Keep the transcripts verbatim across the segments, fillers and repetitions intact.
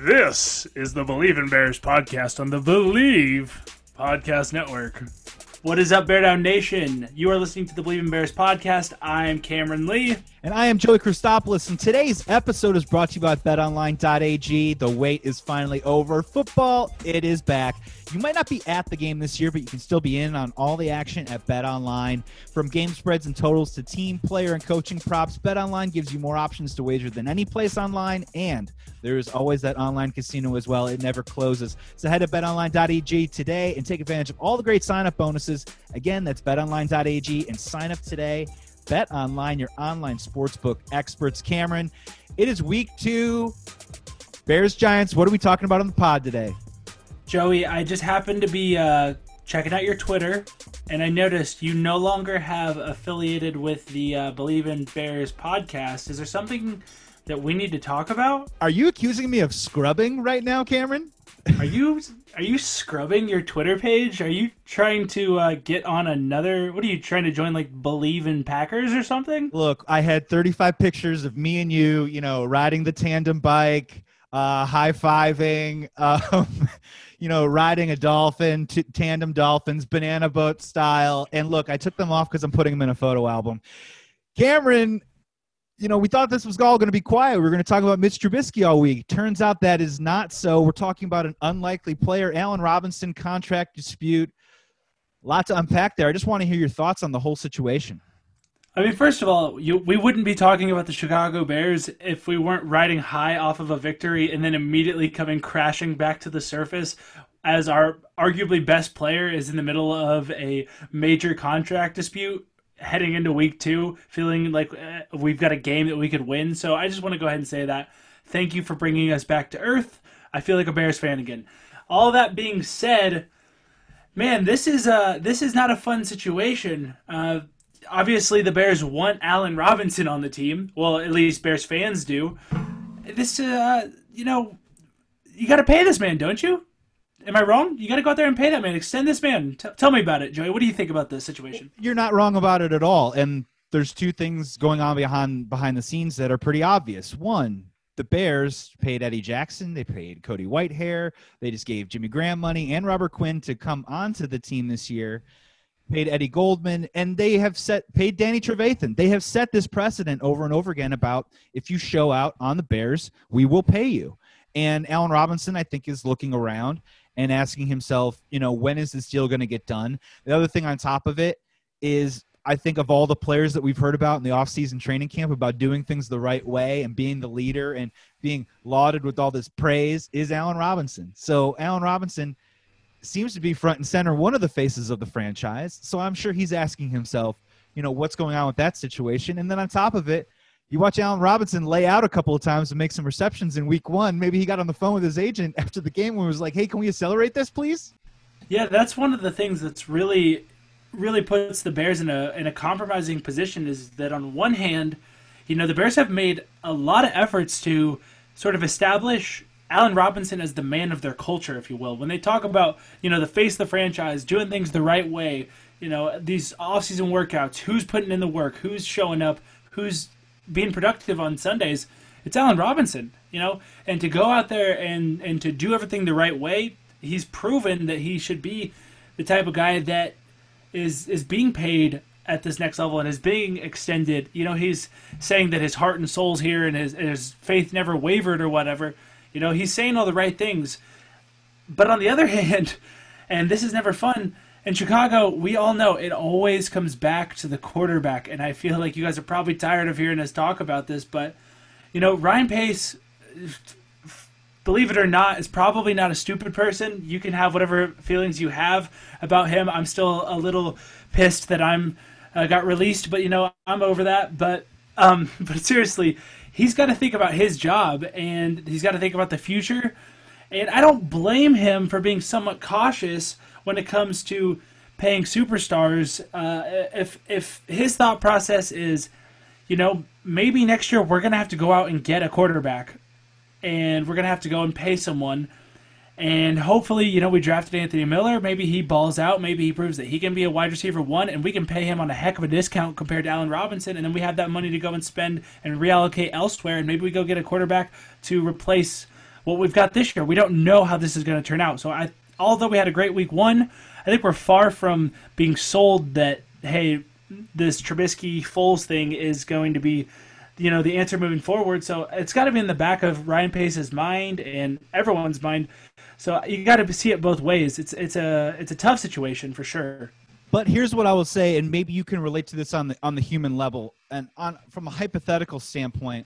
This is the Believe in Bears podcast on the Believe Podcast Network. What is up, Bear Down Nation? You are listening to the Believe in Bears podcast. I'm Cameron Lee. And I am Joey Christopoulos, and today's episode is brought to you by bet online dot a g. The wait is finally over. Football, it is back. You might not be at the game this year, but you can still be in on all the action at BetOnline. From game spreads and totals to team, player, and coaching props, BetOnline gives you more options to wager than any place online, and there is always that online casino as well. It never closes. So head to bet online dot a g today and take advantage of all the great sign-up bonuses. Again, that's bet online dot a g and sign up today. BetOnline, your online sportsbook experts. Cameron, it is week two. Bears Giants. What are we talking about on the pod today? Joey, I just happened to be uh, checking out your Twitter, and I noticed you no longer have affiliated with the uh, Believe in Bears podcast. Is there something that we need to talk about? Are you accusing me of scrubbing right now, Cameron? Are you are you scrubbing your Twitter page? Are you trying to uh, get on another? What are you trying to join, like Believe in Packers or something? Look, I had thirty-five pictures of me and you, you know, riding the tandem bike, uh, high-fiving, um, you know, riding a dolphin, t- tandem dolphins, banana boat style. And look, I took them off because I'm putting them in a photo album. Cameron, you know, we thought this was all going to be quiet. We were going to talk about Mitch Trubisky all week. Turns out that is not so. We're talking about an unlikely player, Allen Robinson contract dispute. A lot to unpack there. I just want to hear your thoughts on the whole situation. I mean, first of all, you, we wouldn't be talking about the Chicago Bears if we weren't riding high off of a victory and then immediately coming crashing back to the surface as our arguably best player is in the middle of a major contract dispute, heading into week two, feeling like uh, we've got a game that we could win. So I just want to go ahead and say that. Thank you for bringing us back to earth. I feel like a Bears fan again. All that being said, man, this is uh this is not a fun situation. Uh, obviously, the Bears want Allen Robinson on the team. Well, at least Bears fans do. This, uh, you know, you got to pay this man, don't you? Am I wrong? You got to go out there and pay that man. Extend this man. T- tell me about it, Joey. What do you think about this situation? You're not wrong about it at all. And there's two things going on behind behind the scenes that are pretty obvious. One, the Bears paid Eddie Jackson. They paid Cody Whitehair. They just gave Jimmy Graham money and Robert Quinn to come onto the team this year. Paid Eddie Goldman, and they have set paid Danny Trevathan. They have set this precedent over and over again about if you show out on the Bears, we will pay you. And Allen Robinson, I think, is looking around and asking himself, you know, when is this deal going to get done? The other thing on top of it is I think of all the players that we've heard about in the offseason training camp about doing things the right way and being the leader and being lauded with all this praise is Allen Robinson. So Allen Robinson seems to be front and center, one of the faces of the franchise. So I'm sure he's asking himself, you know, what's going on with that situation? And then on top of it, you watch Allen Robinson lay out a couple of times and make some receptions in week one. Maybe he got on the phone with his agent after the game and was like, hey, can we accelerate this, please? Yeah, that's one of the things that's really, really puts the Bears in a in a compromising position is that on one hand, you know, the Bears have made a lot of efforts to sort of establish Allen Robinson as the man of their culture, if you will. When they talk about, you know, the face of the franchise, doing things the right way, you know, these off-season workouts, who's putting in the work, who's showing up, who's being productive on Sundays, it's Allen Robinson, you know, and to go out there and, and to do everything the right way, he's proven that he should be the type of guy that is is being paid at this next level and is being extended. You know, he's saying that his heart and soul's here and his, his faith never wavered or whatever. You know, he's saying all the right things. But on the other hand, and this is never fun, in Chicago, we all know it always comes back to the quarterback, and I feel like you guys are probably tired of hearing us talk about this, but, you know, Ryan Pace, believe it or not, is probably not a stupid person. You can have whatever feelings you have about him. I'm still a little pissed that I'm uh, got released, but, you know, I'm over that. But, um, but seriously, he's got to think about his job, and he's got to think about the future, and I don't blame him for being somewhat cautious when it comes to paying superstars. Uh, if if his thought process is, you know, maybe next year we're going to have to go out and get a quarterback and we're going to have to go and pay someone. And hopefully, you know, we drafted Anthony Miller. Maybe he balls out. Maybe he proves that he can be a wide receiver one, and we can pay him on a heck of a discount compared to Allen Robinson. And then we have that money to go and spend and reallocate elsewhere. And maybe we go get a quarterback to replace what we've got this year. We don't know how this is going to turn out. So I, although we had a great week one, I think we're far from being sold that, hey, this Trubisky Foles thing is going to be, you know, the answer moving forward. So it's got to be in the back of Ryan Pace's mind and everyone's mind. So you got to see it both ways. It's it's a it's a tough situation for sure. But here's what I will say, and maybe you can relate to this on the on the human level and on from a hypothetical standpoint.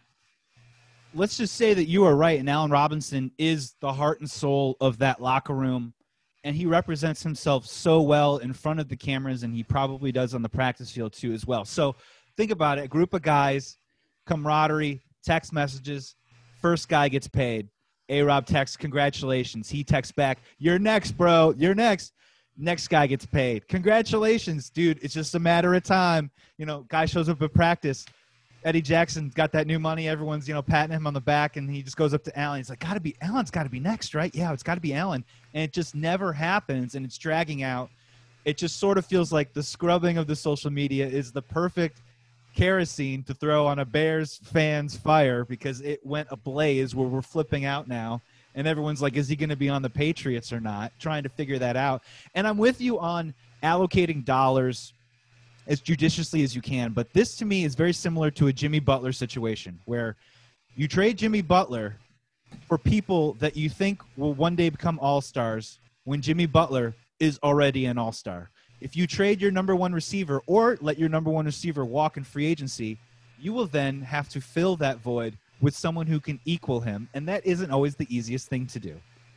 Let's just say that you are right, and Allen Robinson is the heart and soul of that locker room, and he represents himself so well in front of the cameras, and he probably does on the practice field too as well. So think about it: a group of guys, camaraderie, text messages. First guy gets paid. A-Rob texts, congratulations. He texts back, you're next, bro. You're next. Next guy gets paid. Congratulations, dude. It's just a matter of time. You know, guy shows up at practice. Eddie Jackson got that new money. Everyone's, you know, patting him on the back, and he just goes up to Allen. He's like, gotta be, Allen's got to be next, right? Yeah, it's got to be Allen. And it just never happens, and it's dragging out. It just sort of feels like the scrubbing of the social media is the perfect kerosene to throw on a Bears fan's fire because it went ablaze where we're flipping out now. And everyone's like, is he going to be on the Patriots or not? Trying to figure that out. And I'm with you on allocating dollars as judiciously as you can. But this, to me, is very similar to a Jimmy Butler situation where you trade Jimmy Butler for people that you think will one day become all-stars when Jimmy Butler is already an all-star. If you trade your number one receiver or let your number one receiver walk in free agency, you will then have to fill that void with someone who can equal him, and that isn't always the easiest thing to do.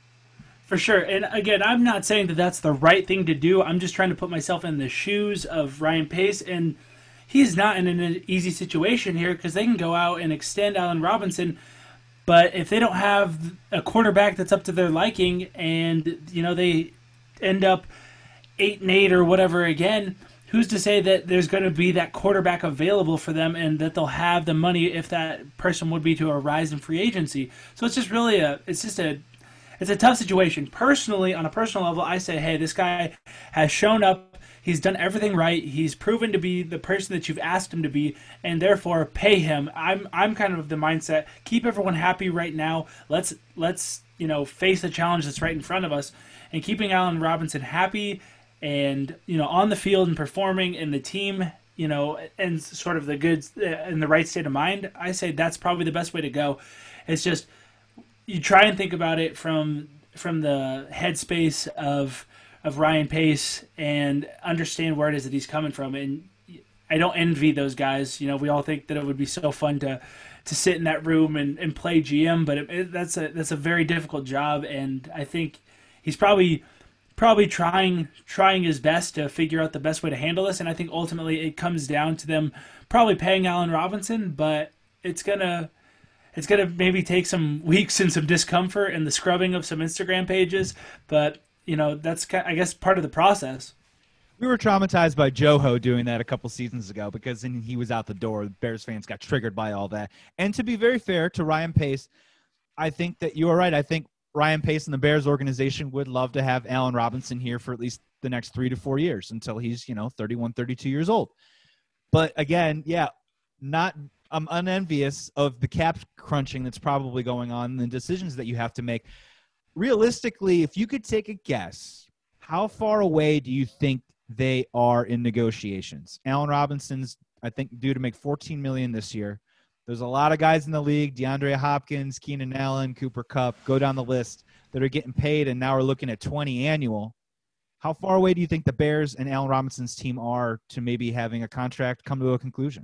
For sure. And again, I'm not saying that that's the right thing to do. I'm just trying to put myself in the shoes of Ryan Pace, and he's not in an easy situation here because they can go out and extend Allen Robinson, but if they don't have a quarterback that's up to their liking and, you know, they end up eight and eight or whatever again, who's to say that there's going to be that quarterback available for them and that they'll have the money if that person would be to arise in free agency? So it's just really a, it's just a, it's a tough situation. Personally, on a personal level, I say, hey, this guy has shown up. He's done everything right. He's proven to be the person that you've asked him to be, and therefore pay him. I'm, I'm kind of the mindset. Keep everyone happy right now. Let's, let's, you know, face the challenge that's right in front of us, and keeping Allen Robinson happy and, you know, on the field and performing in the team, you know, and sort of the good in the right state of mind, I say that's probably the best way to go. It's just you try and think about it from from the headspace of of Ryan Pace and understand where it is that he's coming from. And I don't envy those guys. You know, we all think that it would be so fun to to sit in that room and, and play G M, but it, it, that's a that's a very difficult job, and I think he's probably. probably trying trying his best to figure out the best way to handle this, and I think ultimately it comes down to them probably paying Allen Robinson, but it's gonna it's gonna maybe take some weeks and some discomfort and the scrubbing of some Instagram pages, but you know that's I guess part of the process. We were traumatized by Joho doing that a couple seasons ago because then he was out the door. Bears fans got triggered by all that. And to be very fair to Ryan Pace, I think that you are right. I think Ryan Pace and the Bears organization would love to have Allen Robinson here for at least the next three to four years until he's, you know, thirty-one, thirty-two years old. But again, yeah, not I'm unenvious of the cap crunching that's probably going on and the decisions that you have to make. Realistically, if you could take a guess, how far away do you think they are in negotiations? Allen Robinson's, I think, due to make fourteen million dollars this year. There's a lot of guys in the league, DeAndre Hopkins, Keenan Allen, Cooper Kupp, go down the list, that are getting paid, and now we're looking at twenty annual. How far away do you think the Bears and Allen Robinson's team are to maybe having a contract come to a conclusion?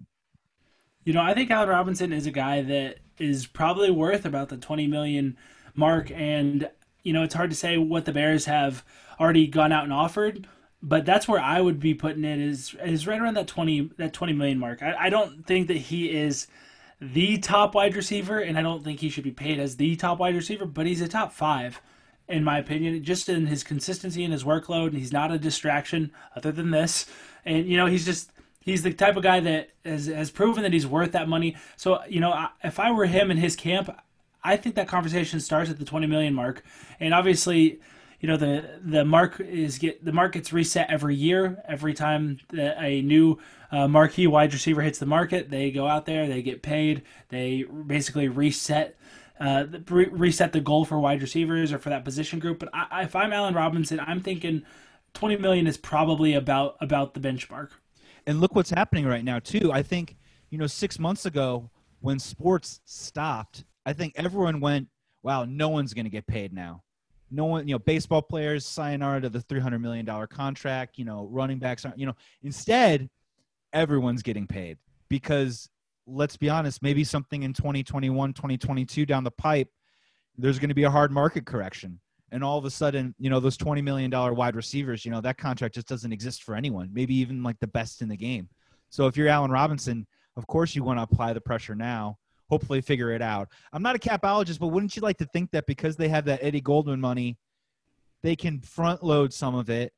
You know, I think Allen Robinson is a guy that is probably worth about the twenty million dollars mark, and, you know, it's hard to say what the Bears have already gone out and offered, but that's where I would be putting it is is right around that twenty that twenty million dollars mark. I, I don't think that he is the top wide receiver, and I don't think he should be paid as the top wide receiver, but he's a top five, in my opinion, just in his consistency and his workload, and he's not a distraction other than this. And, you know, he's just, he's the type of guy that has, has proven that he's worth that money. So, you know, if I were him in his camp, I think that conversation starts at the twenty million mark. And obviously, you know, the the mark is get the mark gets reset every year. Every time that a new uh, marquee wide receiver hits the market, they go out there, they get paid, they basically reset uh, re- reset the goal for wide receivers or for that position group. But I, if I'm Allen Robinson, I'm thinking twenty million is probably about about the benchmark. And look what's happening right now too. I think, you know, six months ago when sports stopped, I think everyone went, wow, no one's going to get paid now. No one, you know, baseball players, sayonara to the three hundred million dollars contract, you know, running backs aren't, you know, instead, everyone's getting paid because let's be honest, maybe something in twenty twenty-one, twenty twenty-two down the pipe, there's going to be a hard market correction. And all of a sudden, you know, those twenty million dollars wide receivers, you know, that contract just doesn't exist for anyone, maybe even like the best in the game. So if you're Allen Robinson, of course you want to apply the pressure now, hopefully figure it out. I'm not a capologist, but wouldn't you like to think that because they have that Eddie Goldman money, they can front load some of it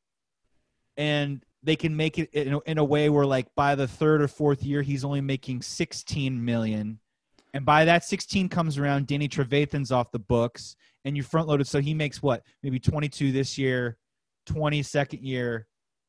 and they can make it in a, in a way where like by the third or fourth year, he's only making sixteen million dollars. And by that sixteen comes around, Danny Trevathan's off the books and you front loaded. So he makes what, maybe twenty-two this year, twenty second year,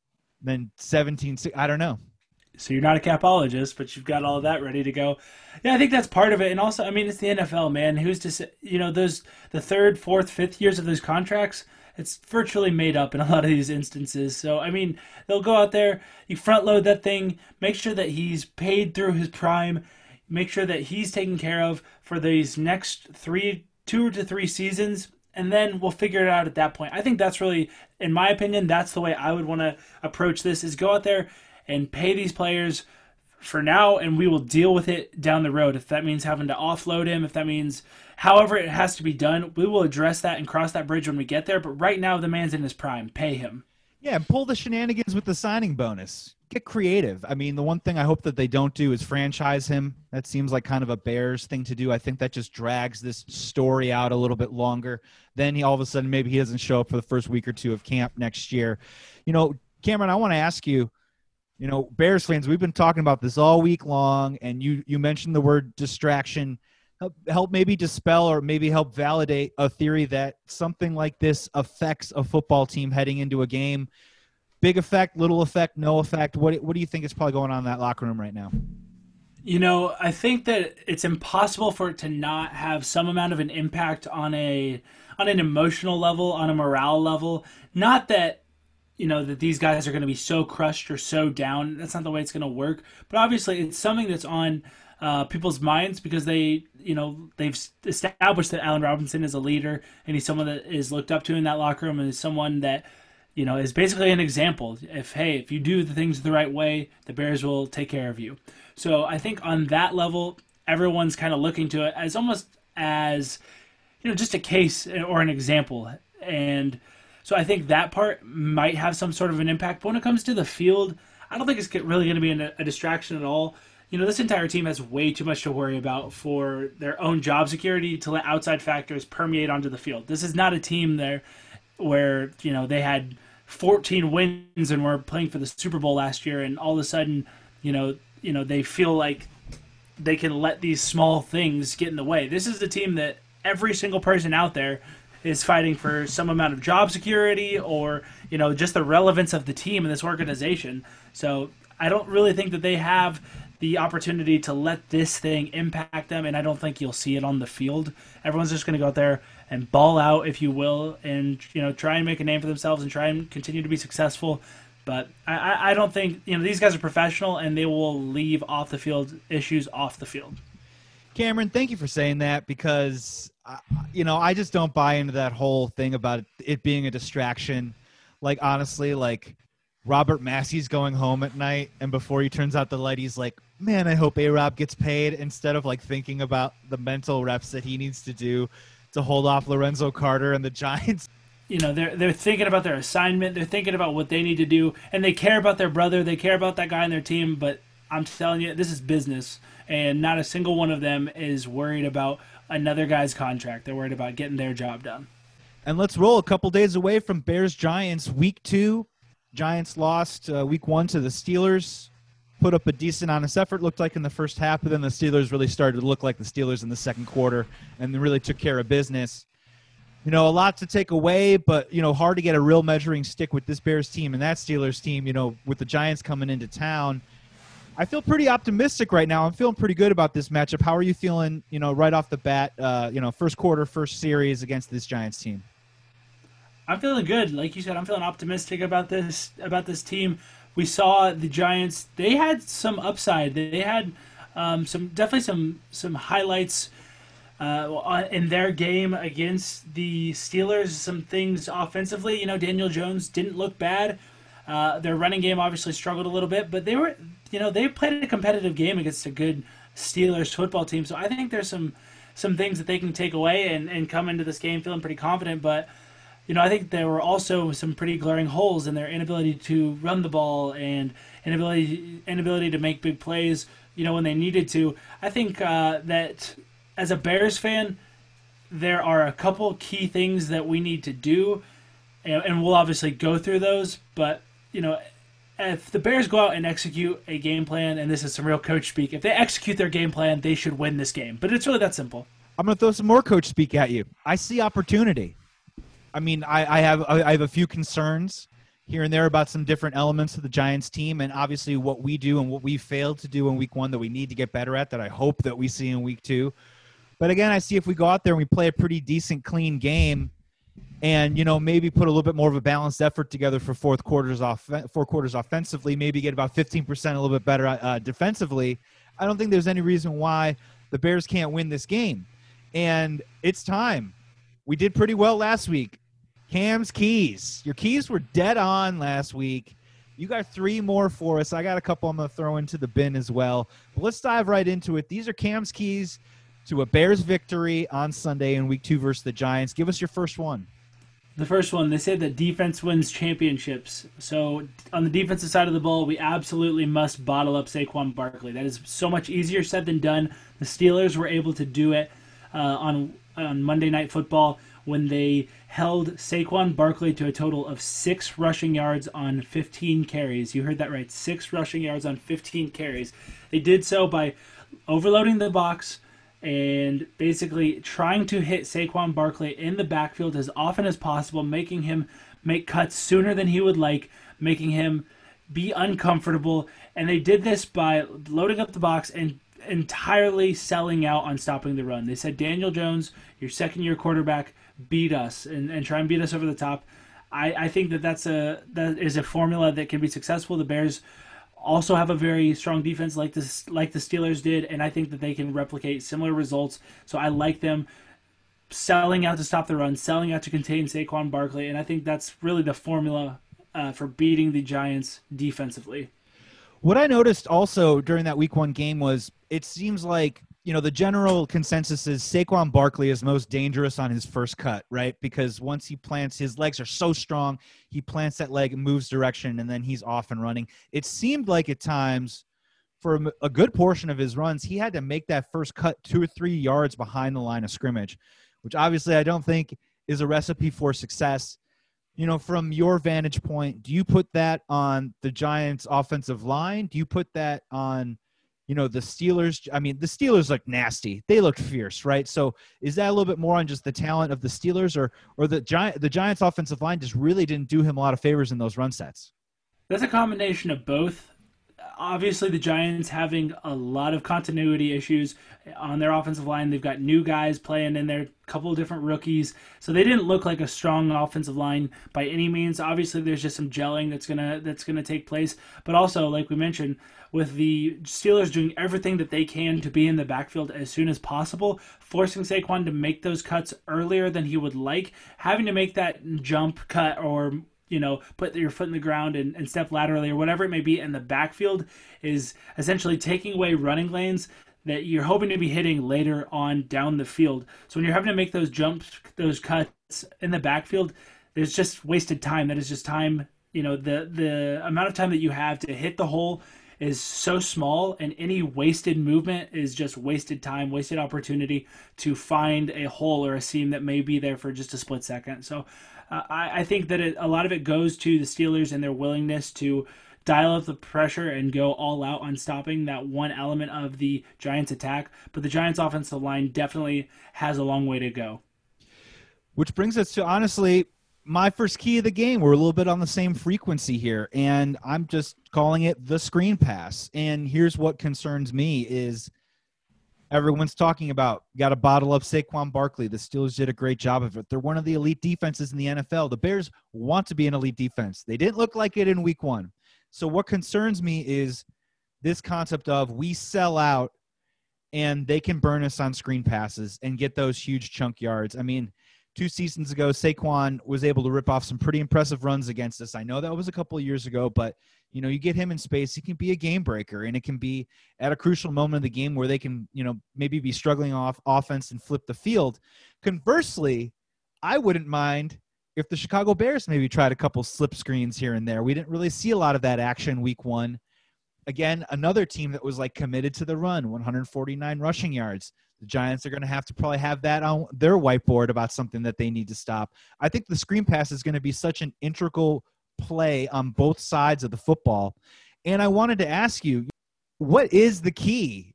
then seventeen. I don't know. So you're not a capologist, but you've got all of that ready to go. Yeah, I think that's part of it. And also, I mean, it's the N F L, man. Who's to say, you know, those the third, fourth, fifth years of those contracts, it's virtually made up in a lot of these instances. So, I mean, they'll go out there, you front load that thing, make sure that he's paid through his prime, make sure that he's taken care of for these next three, two to three seasons, and then we'll figure it out at that point. I think that's really, in my opinion, that's the way I would want to approach this, is go out there and pay these players for now, and we will deal with it down the road. If that means having to offload him, if that means however it has to be done, we will address that and cross that bridge when we get there. But right now, the man's in his prime. Pay him. Yeah, pull the shenanigans with the signing bonus. Get creative. I mean, the one thing I hope that they don't do is franchise him. That seems like kind of a Bears thing to do. I think that just drags this story out a little bit longer. Then he all of a sudden maybe he doesn't show up for the first week or two of camp next year. You know, Cameron, I want to ask you, you know, Bears fans, we've been talking about this all week long, and you you mentioned the word distraction. Help, help maybe dispel or maybe help validate a theory that something like this affects a football team heading into a game. Big effect, little effect, no effect. What what do you think is probably going on in that locker room right now? You know, I think that it's impossible for it to not have some amount of an impact on a on an emotional level, on a morale level. Not that, you know, that these guys are going to be so crushed or so down. That's not the way it's going to work. But obviously, it's something that's on uh, people's minds because they, you know, they've established that Allen Robinson is a leader and he's someone that is looked up to in that locker room and is someone that, you know, is basically an example. If, hey, if you do the things the right way, the Bears will take care of you. So I think on that level, everyone's kind of looking to it as almost as, you know, just a case or an example. And so I think that part might have some sort of an impact. But when it comes to the field, I don't think it's really going to be a distraction at all. You know, this entire team has way too much to worry about for their own job security to let outside factors permeate onto the field. This is not a team there where, you know, they had fourteen wins and were playing for the Super Bowl last year, and all of a sudden, you know, you know, they feel like they can let these small things get in the way. This is the team that every single person out there is fighting for some amount of job security or, you know, just the relevance of the team and this organization. So I don't really think that they have the opportunity to let this thing impact them, and I don't think you'll see it on the field. Everyone's just going to go out there and ball out, if you will, and, you know, try and make a name for themselves and try and continue to be successful. But I, I don't think, you know, these guys are professional, and they will leave off the field issues off the field. Cameron, thank you for saying that because, uh, you know, I just don't buy into that whole thing about it being a distraction. Like, honestly, like, Robert Massey's going home at night, and before he turns out the light, he's like, man, I hope A-Rob gets paid, instead of, like, thinking about the mental reps that he needs to do to hold off Lorenzo Carter and the Giants. You know, they're they're thinking about their assignment. They're thinking about what they need to do, and they care about their brother. They care about that guy on their team, but I'm telling you, this is business, and not a single one of them is worried about another guy's contract. They're worried about getting their job done. And let's roll a couple days away from Bears-Giants. Week two, Giants lost uh, week one to the Steelers, put up a decent honest effort, looked like in the first half, but then the Steelers really started to look like the Steelers in the second quarter, and they really took care of business. You know, a lot to take away, but, you know, hard to get a real measuring stick with this Bears team and that Steelers team, you know, with the Giants coming into town. I feel pretty optimistic right now. I'm feeling pretty good about this matchup. How are you feeling, you know, right off the bat, uh, you know, first quarter, first series against this Giants team? I'm feeling good. Like you said, I'm feeling optimistic about this about this team. We saw the Giants. They had some upside. They had um, some definitely some some highlights uh, in their game against the Steelers. Some things offensively. You know, Daniel Jones didn't look bad. Uh, their running game obviously struggled a little bit, but they were, you know, they played a competitive game against a good Steelers football team. So I think there's some some things that they can take away and, and come into this game feeling pretty confident. But you know, I think there were also some pretty glaring holes in their inability to run the ball and inability inability to make big plays, you know, when they needed to. I think uh, that as a Bears fan, there are a couple key things that we need to do, and, and we'll obviously go through those. But you know, if the Bears go out and execute a game plan, and this is some real coach speak, if they execute their game plan, they should win this game. But it's really that simple. I'm going to throw some more coach speak at you. I see opportunity. I mean, I, I have I have a few concerns here and there about some different elements of the Giants team, and obviously what we do and what we failed to do in week one that we need to get better at that I hope that we see in week two. But again, I see if we go out there and we play a pretty decent, clean game and, you know, maybe put a little bit more of a balanced effort together for fourth quarters off four quarters offensively, maybe get about fifteen percent a little bit better uh, defensively, I don't think there's any reason why the Bears can't win this game. And it's time. We did pretty well last week. Cam's keys. Your keys were dead on last week. You got three more for us. I got a couple I'm going to throw into the bin as well. But let's dive right into it. These are Cam's keys to a Bears victory on Sunday in week two versus the Giants. Give us your first one. The first one, they say that defense wins championships. So on the defensive side of the ball, we absolutely must bottle up Saquon Barkley. That is so much easier said than done. The Steelers were able to do it uh, on on Monday Night Football when they held Saquon Barkley to a total of six rushing yards on fifteen carries. You heard that right, six rushing yards on fifteen carries. They did so by overloading the box and basically trying to hit Saquon Barkley in the backfield as often as possible, making him make cuts sooner than he would like, making him be uncomfortable. And they did this by loading up the box and entirely selling out on stopping the run. They said, Daniel Jones, your second-year quarterback, beat us and, and try and beat us over the top. I, I think that that's a that is a formula that can be successful. The Bears also have a very strong defense like this, like the Steelers did, and I think that they can replicate similar results. So I like them selling out to stop the run, selling out to contain Saquon Barkley, and I think that's really the formula uh, for beating the Giants defensively. What I noticed also during that week one game was it seems like, you know, the general consensus is Saquon Barkley is most dangerous on his first cut, right? Because once he plants, his legs are so strong, he plants that leg, moves direction, and then he's off and running. It seemed like at times for a good portion of his runs, he had to make that first cut two or three yards behind the line of scrimmage, which obviously I don't think is a recipe for success. You know, from your vantage point, do you put that on the Giants' offensive line? Do you put that on, you know, the Steelers? I mean, the Steelers look nasty. They look fierce, right? So is that a little bit more on just the talent of the Steelers, or or the Giant the Giants' offensive line just really didn't do him a lot of favors in those run sets? That's a combination of both. Obviously, the Giants having a lot of continuity issues on their offensive line. They've got new guys playing in there, a couple of different rookies. So they didn't look like a strong offensive line by any means. Obviously, there's just some gelling that's gonna that's gonna take place. But also, like we mentioned, with the Steelers doing everything that they can to be in the backfield as soon as possible, forcing Saquon to make those cuts earlier than he would like, having to make that jump cut or, you know, put your foot in the ground and, and step laterally or whatever it may be in the backfield is essentially taking away running lanes that you're hoping to be hitting later on down the field. So when you're having to make those jumps, those cuts in the backfield, there's just wasted time. That is just time, you know, the, the amount of time that you have to hit the hole is so small, and any wasted movement is just wasted time, wasted opportunity to find a hole or a seam that may be there for just a split second. So uh, I, I think that it, a lot of it goes to the Steelers and their willingness to dial up the pressure and go all out on stopping that one element of the Giants' attack. But the Giants' offensive line definitely has a long way to go. Which brings us to, honestly, my first key of the game. We're a little bit on the same frequency here, and I'm just calling it the screen pass. And here's what concerns me is everyone's talking about got to bottle up Saquon Barkley. The Steelers did a great job of it. They're one of the elite defenses in the N F L. The Bears want to be an elite defense. They didn't look like it in week one. So what concerns me is this concept of we sell out and they can burn us on screen passes and get those huge chunk yards. I mean, two seasons ago, Saquon was able to rip off some pretty impressive runs against us. I know that was a couple of years ago, but, you know, you get him in space, he can be a game breaker, and it can be at a crucial moment of the game where they can, you know, maybe be struggling off offense and flip the field. Conversely, I wouldn't mind if the Chicago Bears maybe tried a couple slip screens here and there. We didn't really see a lot of that action week one. Again, another team that was like committed to the run, one hundred forty-nine rushing yards. The Giants are going to have to probably have that on their whiteboard about something that they need to stop. I think the screen pass is going to be such an integral play on both sides of the football. And I wanted to ask you, what is the key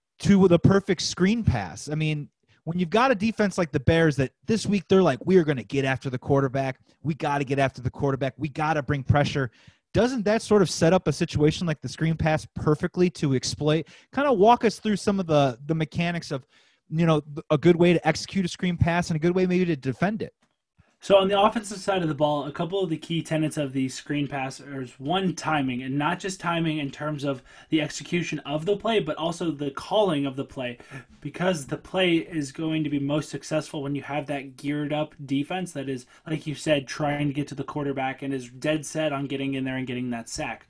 to the perfect screen pass? I mean, when you've got a defense like the Bears that this week they're like, we are going to get after the quarterback. We got to get after the quarterback. We got to bring pressure. Doesn't that sort of set up a situation like the screen pass perfectly to exploit? Kind of walk us through some of the, the mechanics of, you know, a good way to execute a screen pass and a good way maybe to defend it. So on the offensive side of the ball, a couple of the key tenets of the screen pass is one, timing, and not just timing in terms of the execution of the play, but also the calling of the play, because the play is going to be most successful when you have that geared up defense that is, like you said, trying to get to the quarterback and is dead set on getting in there and getting that sack.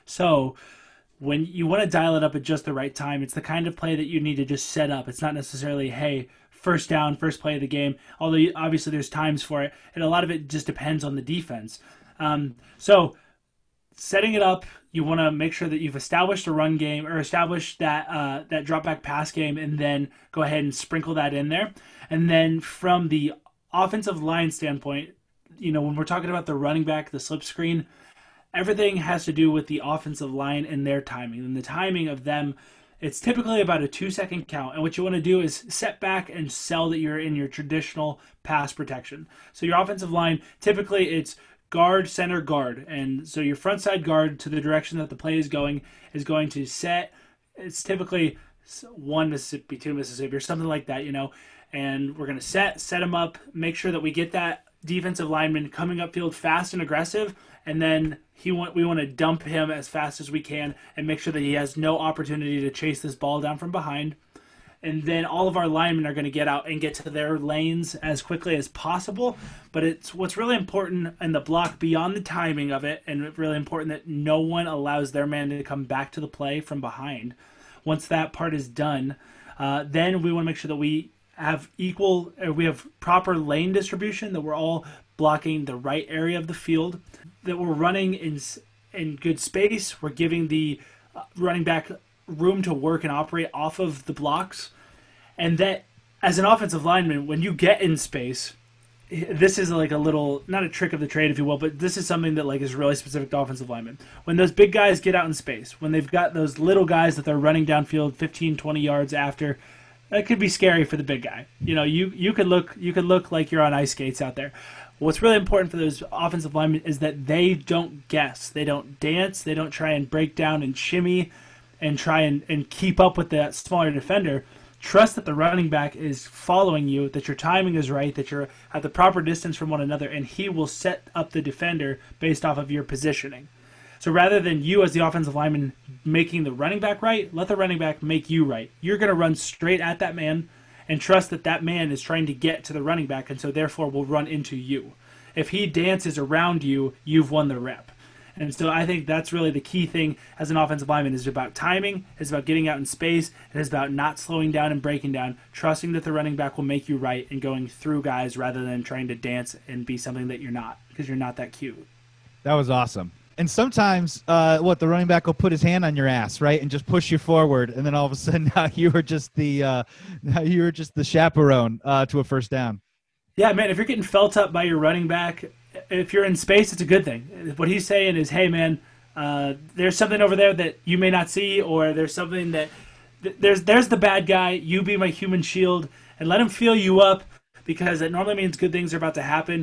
So when you want to dial it up at just the right time, it's the kind of play that you need to just set up. It's not necessarily, hey, first down, first play of the game, although obviously there's times for it, and a lot of it just depends on the defense. Um, so setting it up, you want to make sure that you've established a run game or established that uh, that drop back pass game, and then go ahead and sprinkle that in there. And then from the offensive line standpoint, you know, when we're talking about the running back, the slip screen, everything has to do with the offensive line and their timing. And the timing of them, it's typically about a two-second count, and what you want to do is set back and sell that you're in your traditional pass protection. So your offensive line, typically it's guard, center, guard, and so your front side guard to the direction that the play is going is going to set. It's typically one Mississippi, two Mississippi, or something like that, you know, and we're going to set, set them up, make sure that we get that defensive lineman coming upfield fast and aggressive, and then he want we want to dump him as fast as we can and make sure that he has no opportunity to chase this ball down from behind. And then all of our linemen are going to get out and get to their lanes as quickly as possible. But it's what's really important in the block beyond the timing of it, and really important that no one allows their man to come back to the play from behind. Once that part is done, uh, then we want to make sure that we have equal, uh, we have proper lane distribution, that we're all blocking the right area of the field, that we're running in in good space. We're giving the uh, running back room to work and operate off of the blocks, and that as an offensive lineman, when you get in space, this is like a little, not a trick of the trade, if you will, but this is something that like is really specific to offensive linemen. When those big guys get out in space, when they've got those little guys that they're running downfield fifteen, twenty yards after, that could be scary for the big guy. You know, you you could look you could look like you're on ice skates out there. What's really important for those offensive linemen is that they don't guess. They don't dance. They don't try and break down and shimmy and try and, and keep up with that smaller defender. Trust that the running back is following you, that your timing is right, that you're at the proper distance from one another, and he will set up the defender based off of your positioning. So rather than you as the offensive lineman making the running back right, let the running back make you right. You're going to run straight at that man and trust that that man is trying to get to the running back, and so therefore will run into you. If he dances around you, you've won the rep. And so I think that's really the key thing as an offensive lineman, is about timing, it's about getting out in space, and it's about not slowing down and breaking down, trusting that the running back will make you right and going through guys rather than trying to dance and be something that you're not, because you're not that cute. That was awesome. And sometimes, uh, what, the running back will put his hand on your ass, right, and just push you forward, and then all of a sudden now you were just the uh, now you were just the chaperone uh, to a first down. Yeah, man, if you're getting felt up by your running back, if you're in space, it's a good thing. What he's saying is, hey, man, uh, there's something over there that you may not see, or there's something that th- there's there's the bad guy. You be my human shield, and let him feel you up, because it normally means good things are about to happen.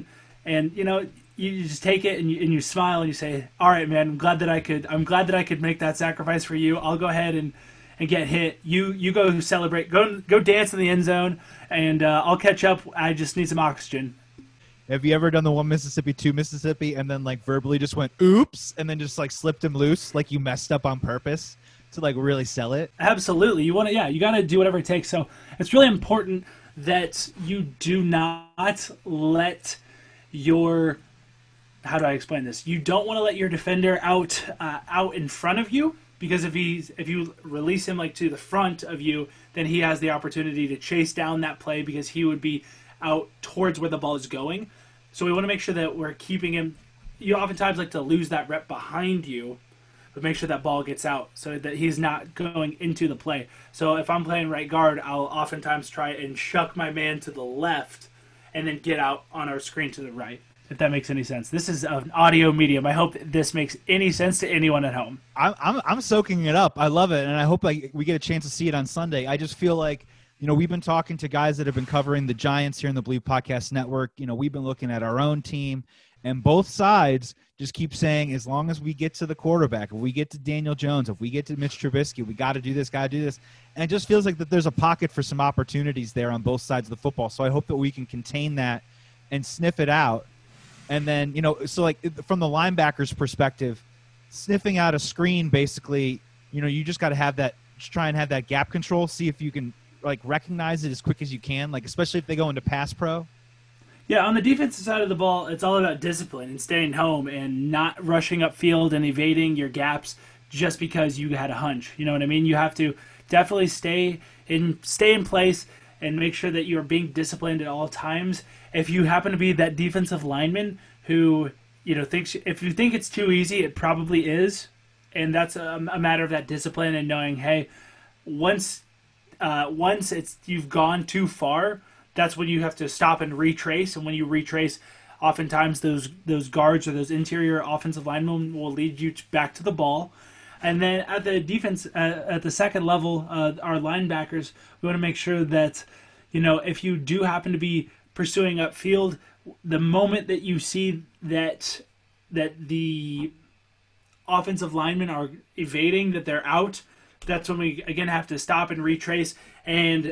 and you know you, you just take it and you, and you smile and you say, all right, man, I'm glad that I could I'm glad that I could make that sacrifice for you. I'll go ahead and, and get hit. You you go celebrate, go go dance in the end zone, and uh, I'll catch up. I just need some oxygen. Have you ever done the one Mississippi, two Mississippi, and then like verbally just went oops, and then just like slipped him loose, like you messed up on purpose to like really sell it? Absolutely. You want to, yeah, you got to do whatever it takes. So it's really important that you do not let your, how do I explain this? You don't want to let your defender out uh, out in front of you, because if he's if you release him like to the front of you, then he has the opportunity to chase down that play because he would be out towards where the ball is going. So we want to make sure that we're keeping him. You oftentimes like to lose that rep behind you, but make sure that ball gets out so that he's not going into the play. So if I'm playing right guard, I'll oftentimes try and shuck my man to the left and then get out on our screen to the right, if that makes any sense. This is an audio medium. I hope this makes any sense to anyone at home. I'm I'm, I'm soaking it up. I love it, and I hope like we get a chance to see it on Sunday. I just feel like, you know, we've been talking to guys that have been covering the Giants here in the Believe Podcast Network. You know, we've been looking at our own team, and both sides just keep saying, as long as we get to the quarterback, if we get to Daniel Jones, if we get to Mitch Trubisky, we got to do this, got to do this. And it just feels like that there's a pocket for some opportunities there on both sides of the football. So I hope that we can contain that and sniff it out. And then, you know, so like from the linebacker's perspective, sniffing out a screen, basically, you know, you just got to have that, just try and have that gap control, see if you can like recognize it as quick as you can, like especially if they go into pass pro. Yeah, on the defensive side of the ball, it's all about discipline and staying home and not rushing upfield and evading your gaps just because you had a hunch. You know what I mean? You have to definitely stay in stay in place and make sure that you're being disciplined at all times. If you happen to be that defensive lineman who, you know, thinks, if you think it's too easy, it probably is, and that's a, a matter of that discipline and knowing, hey, once uh, once it's you've gone too far, that's when you have to stop and retrace. And when you retrace, oftentimes those those guards or those interior offensive linemen will lead you to, back to the ball. And then at the defense, uh, at the second level, uh, our linebackers, we want to make sure that, you know, if you do happen to be pursuing upfield, the moment that you see that that the offensive linemen are evading, that they're out, that's when we again have to stop and retrace. And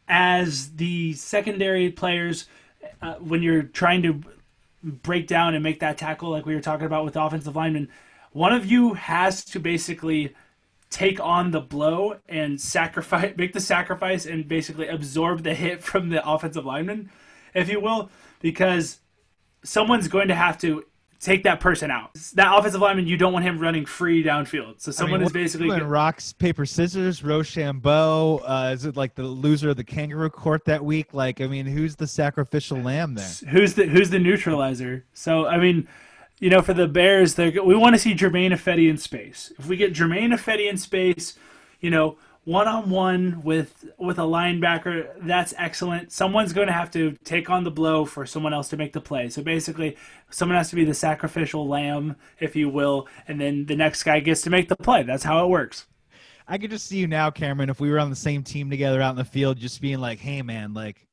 as the secondary players, uh, when you're trying to break down and make that tackle like we were talking about with the offensive linemen, one of you has to basically take on the blow and sacrifice, make the sacrifice and basically absorb the hit from the offensive lineman, if you will, because someone's going to have to take that person out. That offensive lineman, you don't want him running free downfield. So someone I mean, is basically doing rocks, paper, scissors, Rochambeau. Uh, is it like the loser of the kangaroo court that week? Like, I mean, who's the sacrificial lamb there? Who's the who's the neutralizer? So, I mean, you know, for the Bears, we want to see Germain Ifedi in space. If we get Germain Ifedi in space, you know, one-on-one with with a linebacker, that's excellent. Someone's going to have to take on the blow for someone else to make the play. So basically, someone has to be the sacrificial lamb, if you will, and then the next guy gets to make the play. That's how it works. I could just see you now, Cameron, if we were on the same team together out in the field, just being like, hey, man, like,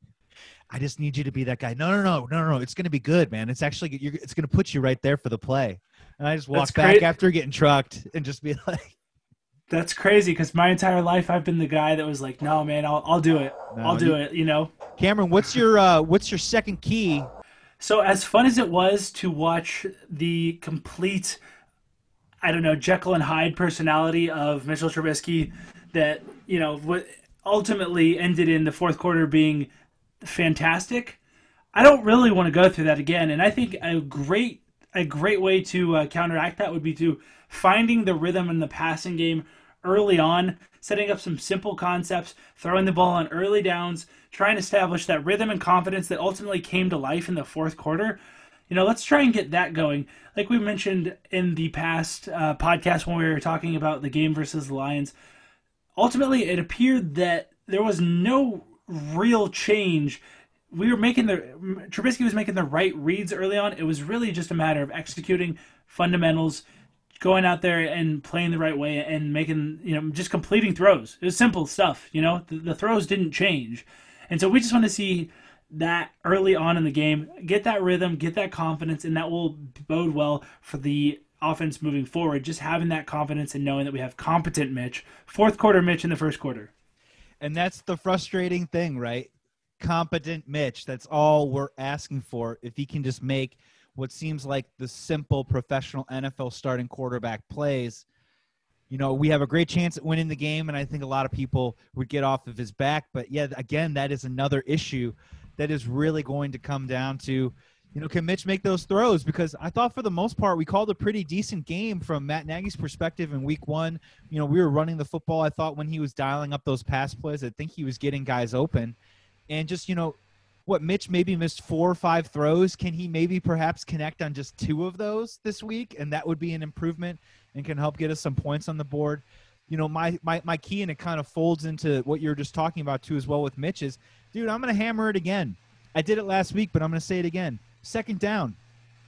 I just need you to be that guy. No, no, no, no, no, no. It's going to be good, man. It's actually, you're, it's going to put you right there for the play. And I just walk back cra- after getting trucked and just be like, that's crazy, because my entire life I've been the guy that was like, no, man, I'll I'll do it. No, I'll do you, it, you know. Cameron, what's your uh, what's your second key? So as fun as it was to watch the complete, I don't know, Jekyll and Hyde personality of Mitchell Trubisky that, you know, what ultimately ended in the fourth quarter being fantastic, I don't really want to go through that again. And I think a great a great way to uh, counteract that would be to finding the rhythm in the passing game early on, setting up some simple concepts, throwing the ball on early downs, trying to establish that rhythm and confidence that ultimately came to life in the fourth quarter. You know, let's try and get that going. Like we mentioned in the past uh, podcast when we were talking about the game versus the Lions, ultimately it appeared that there was no real change. We were making the Trubisky was making the right reads early on. It was really just a matter of executing fundamentals, going out there and playing the right way and making, you know, just completing throws. It was simple stuff, you know. The, the throws didn't change. And so we just want to see that early on in the game, get that rhythm, get that confidence, and that will bode well for the offense moving forward. Just having that confidence and knowing that we have competent Mitch, fourth quarter Mitch in the first quarter. And that's the frustrating thing, right? Competent Mitch. That's all we're asking for. If he can just make what seems like the simple professional N F L starting quarterback plays, you know, we have a great chance at winning the game, and I think a lot of people would get off of his back. But, yeah, again, that is another issue that is really going to come down to, you know, can Mitch make those throws? Because I thought for the most part we called a pretty decent game from Matt Nagy's perspective in week one. You know, we were running the football. I thought when he was dialing up those pass plays, I think he was getting guys open. And just, you know, what, Mitch maybe missed four or five throws. Can he maybe perhaps connect on just two of those this week? And that would be an improvement and can help get us some points on the board. You know, my, my, my key, and it kind of folds into what you're just talking about too as well with Mitch, is, dude, I'm going to hammer it again. I did it last week, but I'm going to say it again. Second down.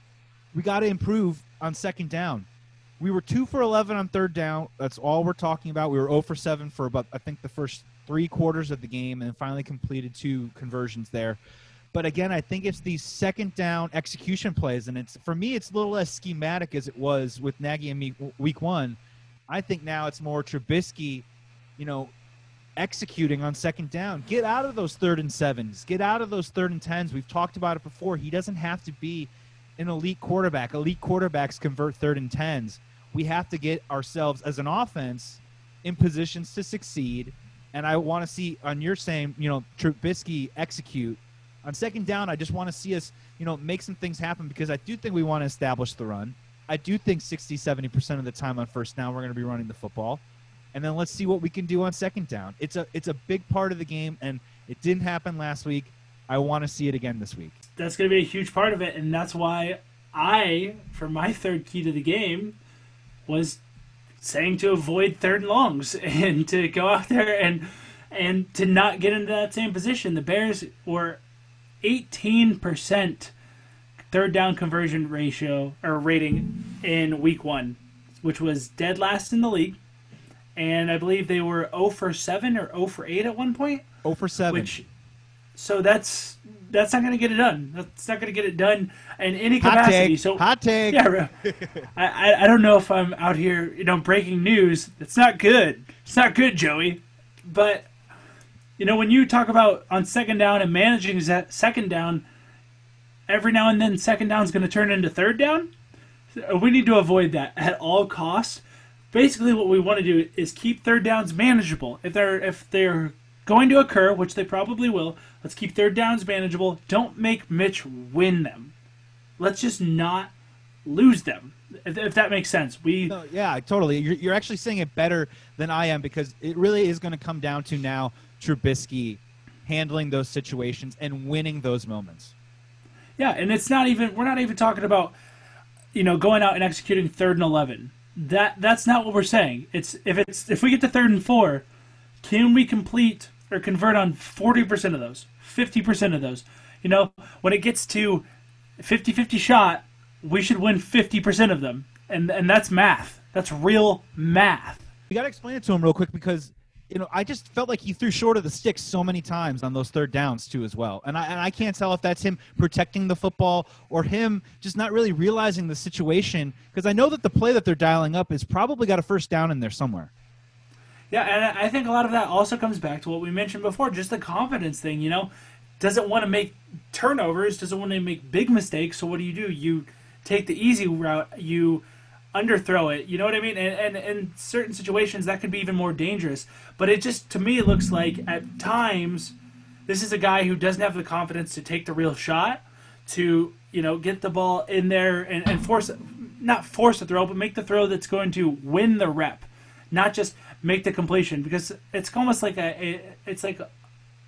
We got to improve on second down. We were two for eleven on third down. That's all we're talking about. We were zero for seven for about, I think, the first three quarters of the game, and finally completed two conversions there. But again, I think it's these second down execution plays, and it's, for me, it's a little less schematic as it was with Nagy in week one. I think now it's more Trubisky, you know, executing on second down. Get out of those third and sevens. Get out of those third and tens. We've talked about it before. He doesn't have to be an elite quarterback. Elite quarterbacks convert third and tens. We have to get ourselves as an offense in positions to succeed. And I want to see, on your saying, you know, Trubisky execute. On second down, I just want to see us, you know, make some things happen, because I do think we want to establish the run. I do think sixty, seventy percent of the time on first down we're going to be running the football. And then let's see what we can do on second down. It's a it's a big part of the game, and it didn't happen last week. I want to see it again this week. That's going to be a huge part of it, and that's why I, for my third key to the game, was saying to avoid third and longs and to go out there and and to not get into that same position. The Bears were eighteen percent third down conversion ratio or rating in week one, which was dead last in the league. And I believe they were zero for seven or zero for eight at one point. zero for seven. Which, so that's that's not going to get it done. That's not going to get it done in any Hot capacity. take. So Hot take. Yeah, I, I I don't know if I'm out here, you know, breaking news. It's not good. It's not good, Joey. But you know, when you talk about on second down and managing that second down, every now and then second down is going to turn into third down. We need to avoid that at all costs. Basically, what we want to do is keep third downs manageable. If they're if they're going to occur, which they probably will, let's keep third downs manageable. Don't make Mitch win them. Let's just not lose them, if, if that makes sense. We no, yeah, totally. You're, you're actually saying it better than I am, because it really is going to come down to now Trubisky handling those situations and winning those moments. Yeah, and it's not even we're not even talking about, you know, going out and executing third and eleven. That that's not what we're saying. It's if it's if we get to third and four, can we complete or convert on forty percent of those, fifty percent of those? You know, when it gets to fifty-fifty shot, we should win fifty percent of them. And and that's math. That's real math. You got to explain it to him real quick, because, you know, I just felt like he threw short of the stick so many times on those third downs too as well. And I and I can't tell if that's him protecting the football or him just not really realizing the situation, because I know that the play that they're dialing up is probably got a first down in there somewhere. Yeah, and I think a lot of that also comes back to what we mentioned before, just the confidence thing, you know. Doesn't want to make turnovers, doesn't want to make big mistakes, so what do you do? You take the easy route, you underthrow it, you know what I mean? And, and in certain situations, that could be even more dangerous. But it just, to me, it looks like at times, this is a guy who doesn't have the confidence to take the real shot, to, you know, get the ball in there and, and force, not force the throw, but make the throw that's going to win the rep, not just make the completion, because it's almost like a, a it's like a,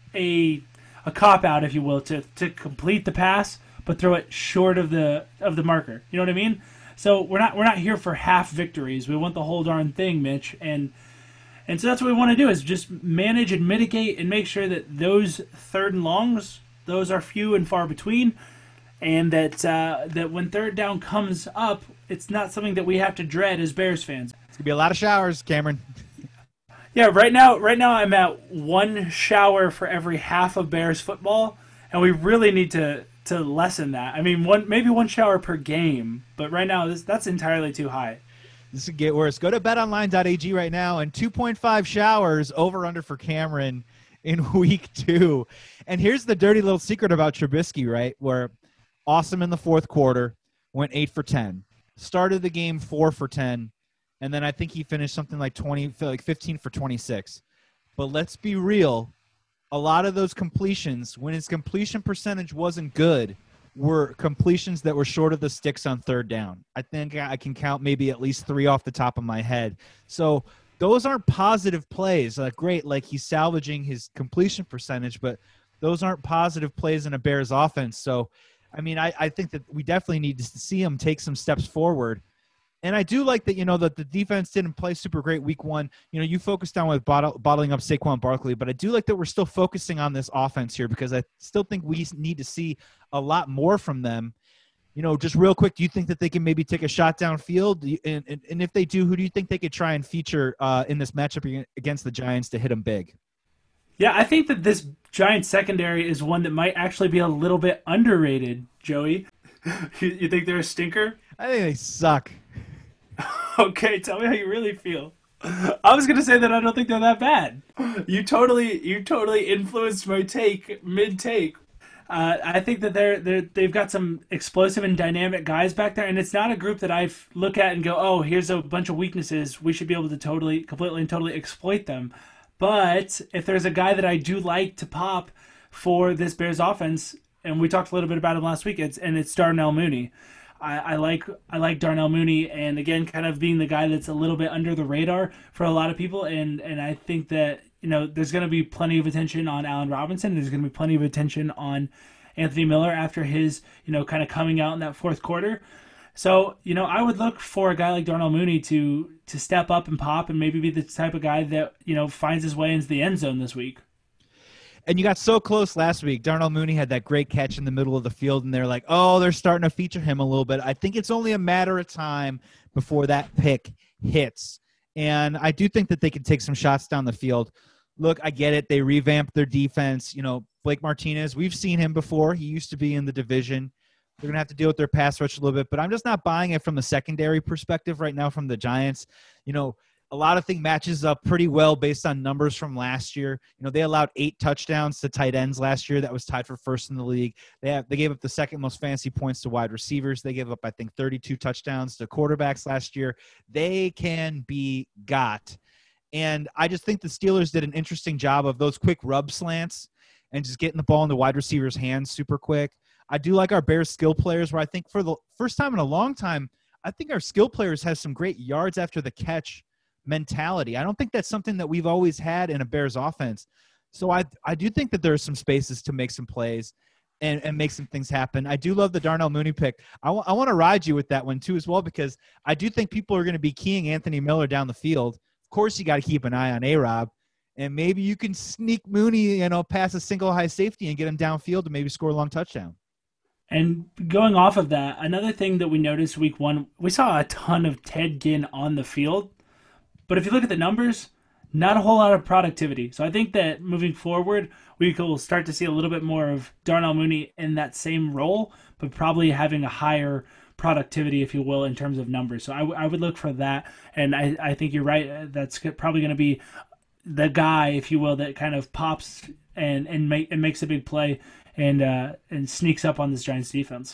a a cop out, if you will, to, to complete the pass but throw it short of the of the marker. You know what I mean? So we're not we're not here for half victories. We want the whole darn thing, Mitch, and and so that's what we want to do, is just manage and mitigate and make sure that those third and longs, those are few and far between, and that uh, that when third down comes up, it's not something that we have to dread as Bears fans. It's gonna be a lot of showers, Cameron. Yeah, right now, right now I'm at one shower for every half of Bears football, and we really need to to lessen that. I mean, one maybe one shower per game, but right now this, that's entirely too high. This could get worse. Go to bet online dot a g right now, and two point five showers over under for Cameron in week two. And here's the dirty little secret about Trubisky, right? Where awesome in the fourth quarter, went eight for ten. Started the game four for ten, and then I think he finished something like twenty, like fifteen for twenty-six. But let's be real. A lot of those completions, when his completion percentage wasn't good, were completions that were short of the sticks on third down. I think I can count maybe at least three off the top of my head. So those aren't positive plays. Like, great, like he's salvaging his completion percentage, but those aren't positive plays in a Bears offense. So, I mean, I, I think that we definitely need to see him take some steps forward. And I do like that, you know, that the defense didn't play super great week one. You know, you focused on with bottle, bottling up Saquon Barkley, but I do like that we're still focusing on this offense here because I still think we need to see a lot more from them. You know, just real quick, do you think that they can maybe take a shot downfield? Do you, and, and, and if they do, who do you think they could try and feature uh, in this matchup against the Giants to hit them big? Yeah, I think that this Giants secondary is one that might actually be a little bit underrated, Joey. you, you think they're a stinker? I think they suck. Okay, tell me how you really feel. I was gonna say that I don't think they're that bad. You totally, you totally influenced my take mid-take. Uh, I think that they're, they're they've got some explosive and dynamic guys back there, and it's not a group that I look at and go, "Oh, here's a bunch of weaknesses. We should be able to totally, completely, and totally exploit them." But if there's a guy that I do like to pop for this Bears offense, and we talked a little bit about him last week, it's and it's Darnell Mooney. I, I like I like Darnell Mooney, and again, kind of being the guy that's a little bit under the radar for a lot of people, and and I think that, you know, there's going to be plenty of attention on Allen Robinson. There's going to be plenty of attention on Anthony Miller after his, you know, kind of coming out in that fourth quarter. So, you know, I would look for a guy like Darnell Mooney to to step up and pop and maybe be the type of guy that, you know, finds his way into the end zone this week. And you got so close last week. Darnell Mooney had that great catch in the middle of the field, and they're like, oh, they're starting to feature him a little bit. I think it's only a matter of time before that pick hits. And I do think that they can take some shots down the field. Look, I get it. They revamped their defense. You know, Blake Martinez, we've seen him before. He used to be in the division. They're going to have to deal with their pass rush a little bit, but I'm just not buying it from the secondary perspective right now from the Giants. You know, a lot of things matches up pretty well based on numbers from last year. You know, they allowed eight touchdowns to tight ends last year. That was tied for first in the league. They have, they gave up the second most fantasy points to wide receivers. They gave up, I think, thirty-two touchdowns to quarterbacks last year. They can be got. And I just think the Steelers did an interesting job of those quick rub slants and just getting the ball in the wide receiver's hands super quick. I do like our Bears skill players, where I think for the first time in a long time, I think our skill players have some great yards after the catch mentality. I don't think that's something that we've always had in a Bears offense. So I I do think that there are some spaces to make some plays and, and make some things happen. I do love the Darnell Mooney pick. I, w- I want to ride you with that one too as well, because I do think people are going to be keying Anthony Miller down the field. Of course, you got to keep an eye on A-Rob, and maybe you can sneak Mooney, you know, past a single high safety and get him downfield to maybe score a long touchdown. And going off of that, another thing that we noticed week one, we saw a ton of Ted Ginn on the field. But if you look at the numbers, not a whole lot of productivity. So I think that moving forward, we will start to see a little bit more of Darnell Mooney in that same role, but probably having a higher productivity, if you will, in terms of numbers. So I, w- I would look for that. And I, I think you're right. That's probably going to be the guy, if you will, that kind of pops and, and, make, and makes a big play and uh, and sneaks up on this Giants defense.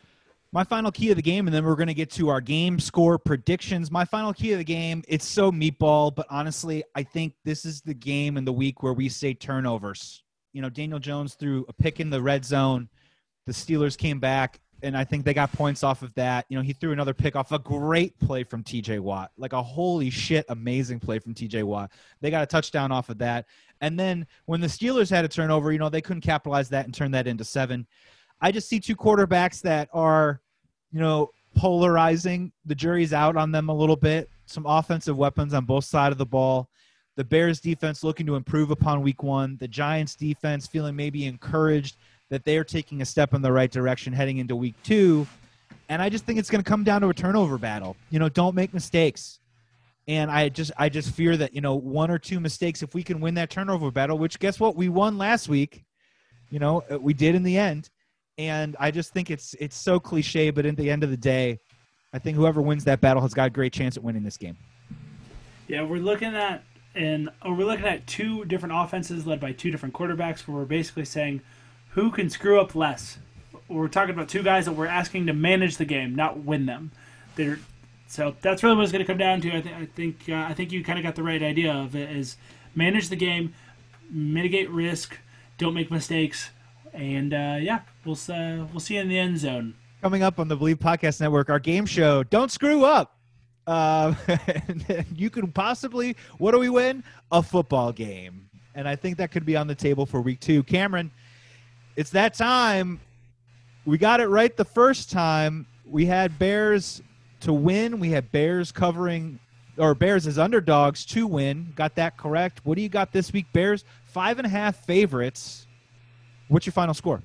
My final key of the game, and then we're going to get to our game score predictions. My final key of the game, it's so meatball, but honestly, I think this is the game in the week where we say turnovers. You know, Daniel Jones threw a pick in the red zone. The Steelers came back, and I think they got points off of that. You know, he threw another pick off a great play from T J Watt, like a holy shit amazing play from T J Watt. They got a touchdown off of that. And then when the Steelers had a turnover, you know, they couldn't capitalize that and turn that into seven. I just see two quarterbacks that are, you know, polarizing. The jury's out on them a little bit. Some offensive weapons on both sides of the ball. The Bears defense looking to improve upon week one. The Giants defense feeling maybe encouraged that they are taking a step in the right direction heading into week two. And I just think it's going to come down to a turnover battle. You know, don't make mistakes. And I just I just fear that, you know, one or two mistakes, if we can win that turnover battle, which guess what? We won last week. You know, we did in the end. And I just think it's it's so cliche, but at the end of the day, I think whoever wins that battle has got a great chance at winning this game. Yeah, we're looking at and we're looking at two different offenses led by two different quarterbacks, where we're basically saying who can screw up less. We're talking about two guys that we're asking to manage the game, not win them. They're, so that's really what it's going to come down to. I, th- I think uh, I think you kind of got the right idea of it: is manage the game, mitigate risk, don't make mistakes. And, uh, yeah, we'll uh, we'll see you in the end zone. Coming up on the Believe Podcast Network, our game show, Don't Screw Up. Uh, you could possibly, what do we win? A football game. And I think that could be on the table for week two. Cameron, it's that time. We got it right the first time. We had Bears to win. We had Bears covering, or Bears as underdogs to win. Got that correct. What do you got this week? Bears, five and a half favorites. What's your final score?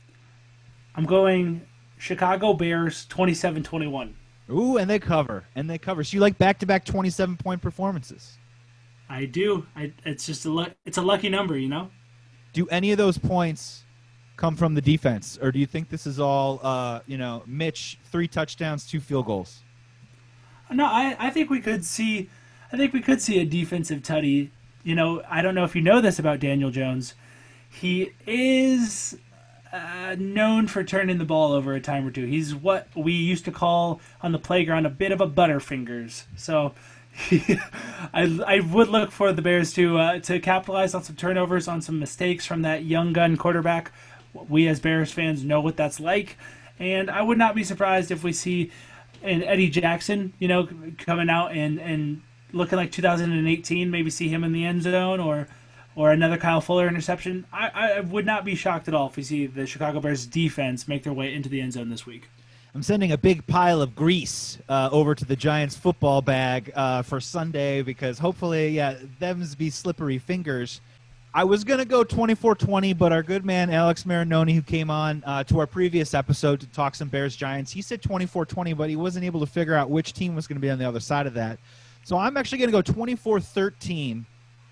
I'm going Chicago Bears twenty-seven twenty-one. Ooh, and they cover. And they cover. So you like back-to-back twenty-seven point performances? I do. I, it's just a lu- it's a lucky number, you know? Do any of those points come from the defense? Or do you think this is all, uh, you know, Mitch, three touchdowns, two field goals? No, I, I think we could see I think we could see a defensive tutty. You know, I don't know if you know this about Daniel Jones. He is uh, known for turning the ball over a time or two. He's what we used to call on the playground a bit of a butterfingers. So he, I, I would look for the Bears to uh, to capitalize on some turnovers, on some mistakes from that young gun quarterback. We as Bears fans know what that's like. And I would not be surprised if we see an Eddie Jackson, you know, coming out and, and looking like two thousand eighteen, maybe see him in the end zone, or or another Kyle Fuller interception. I, I would not be shocked at all if we see the Chicago Bears defense make their way into the end zone this week. I'm sending a big pile of grease uh, over to the Giants football bag uh, for Sunday because hopefully, yeah, them's be slippery fingers. I was going to go twenty-four twenty, but our good man Alex Marinoni, who came on uh, to our previous episode to talk some Bears-Giants, he said twenty-four twenty, but he wasn't able to figure out which team was going to be on the other side of that. So I'm actually going to go twenty-four thirteen.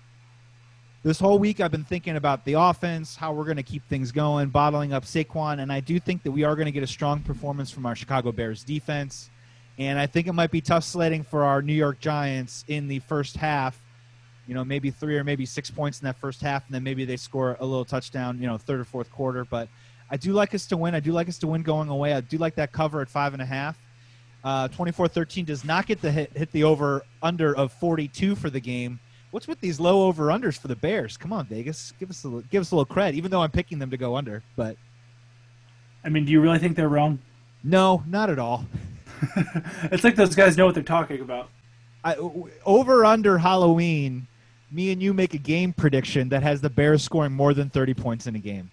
This whole week I've been thinking about the offense, how we're going to keep things going, bottling up Saquon, and I do think that we are going to get a strong performance from our Chicago Bears defense. And I think it might be tough sledding for our New York Giants in the first half. You know, maybe three or maybe six points in that first half, and then maybe they score a little touchdown, you know, third or fourth quarter. But I do like us to win. I do like us to win going away. I do like that cover at five and a half. Uh, twenty-four thirteen does not get the hit, hit the over-under of forty-two for the game. What's with these low over-unders for the Bears? Come on, Vegas. Give us a, give us a little credit, even though I'm picking them to go under. But I mean, do you really think they're wrong? No, not at all. It's like those guys know what they're talking about. I, over-under Halloween, me and you make a game prediction that has the Bears scoring more than thirty points in a game.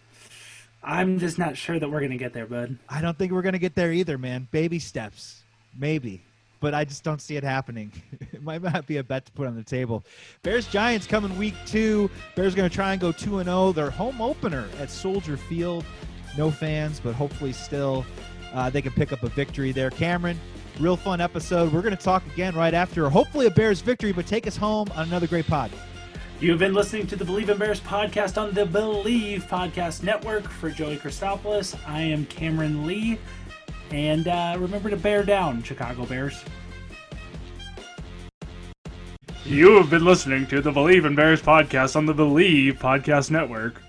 I'm just not sure that we're going to get there, bud. I don't think we're going to get there either, man. Baby steps. Maybe. But I just don't see it happening. It might not be a bet to put on the table. Bears-Giants coming week two. Bears going to try and go two and oh. Their home opener at Soldier Field. No fans, but hopefully still uh, they can pick up a victory there. Cameron, real fun episode. We're going to talk again right after, hopefully a Bears victory, but take us home on another great pod. You have been listening to the Believe in Bears podcast on the Believe Podcast Network. For Joey Christopoulos, I am Cameron Lee. And uh, remember to bear down, Chicago Bears. You have been listening to the Believe in Bears podcast on the Believe Podcast Network.